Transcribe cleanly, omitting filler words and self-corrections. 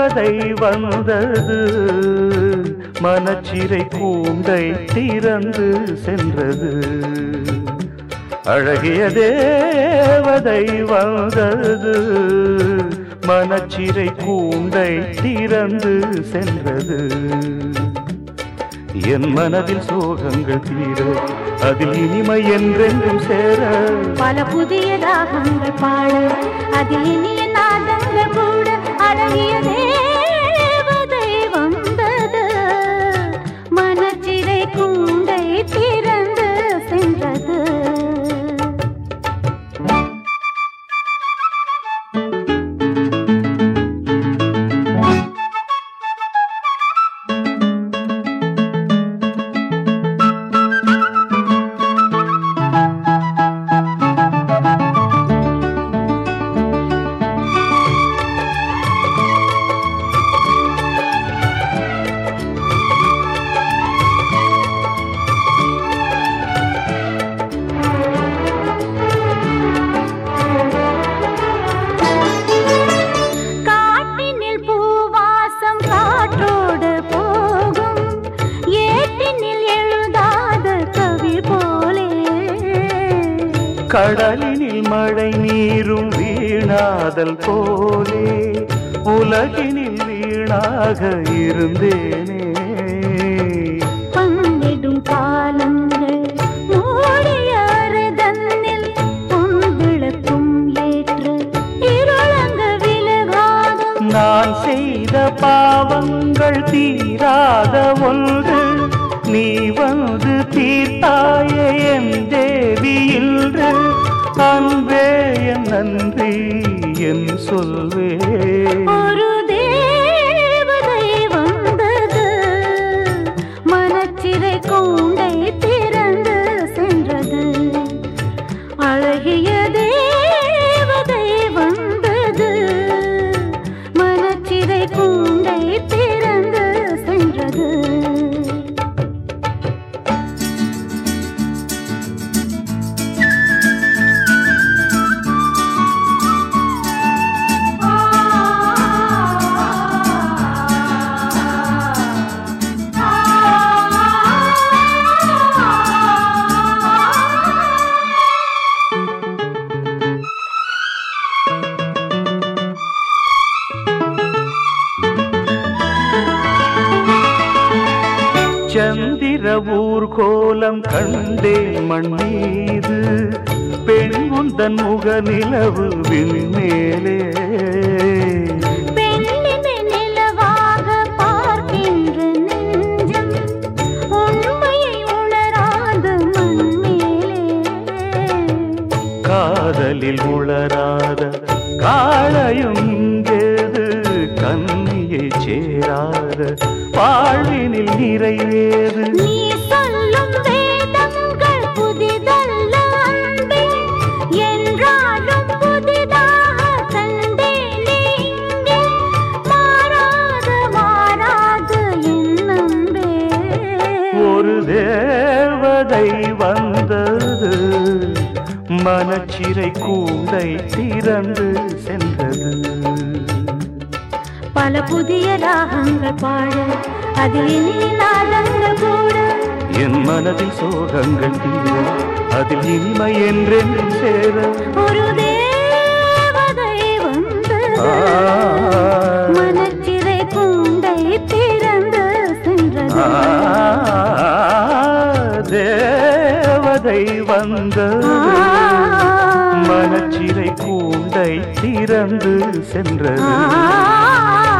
தேவதை வந்தது மனச்சிறை கூண்டை திறந்து சென்றது. அழகிய தேவதை வந்தது மனச்சிறை கூண்டை திறந்து சென்றது. என் மனதில் சோகங்கள் தீர அதில் இனிமை என்றென்றும் சேர பல புதிய ராகங்கள் பாட அதில் இனிய நாதங்கள் கூட. அழகிய தேவதை வந்தது மனச்சிறை கூண்டை திறந்து சென்றது. கடலினில் மழை நீரும் வீணாதல் போலே உலகினில் வீணாக இருந்தேனே. பங்கிடும் காலங்கள் மூடியாரதன்னில் பொன்விளக்கும் ஏற்று இருளங்க விலகாத நான் செய்த பாவங்கள் தீராத ஒன்று நீ வந்து தீர்த்தாயே என் தேவி இன்று. அன்பே என் நன்றி என் சொல்வே. ஒரு தேவதை வந்தது மனச்சிறை கூண்டை திறந்து சென்றது. அழகிய தேவதை வந்தது மனச்சிறை கூண்டை திறந்து சென்றது. சந்திர ஊர்கோலம் கண்டேன் மண் மீது பெண் உந்தன் முக நிலவு விண்மேலே. பெண்ணினை நிலவாக பார்க்கின்ற நெஞ்சம் உண்மையை உணராத மண்மேலே. காதலில் உளராத காளையும் இங்கேது கன்னியை சேராத வாழ்வினில் நிறைவேறு. நீ சொல்லும் வேதங்கள் புதிதல்ல அன்பே என்றாலும் புதிதாக கண்டேனே இங்கே. மாறாத மாறாது என் அன்பே. ஒரு தேவதை வந்தது மனச்சிறை கூண்டை திறந்து சென்றது. பல புதிய ராகங்கள் பாட அதில் இனிய நாதங்கள் கூட. என் மனதில் சோகங்கள் தீர அதில் இனிமை என்றென்றும் சேர ஒரு தேவதை வந்தது மனச்சிறை கூண்டை திறந்து சென்றது. தேவதை வந்தது மனச்சிறை கூண்டை திறந்து சென்றது.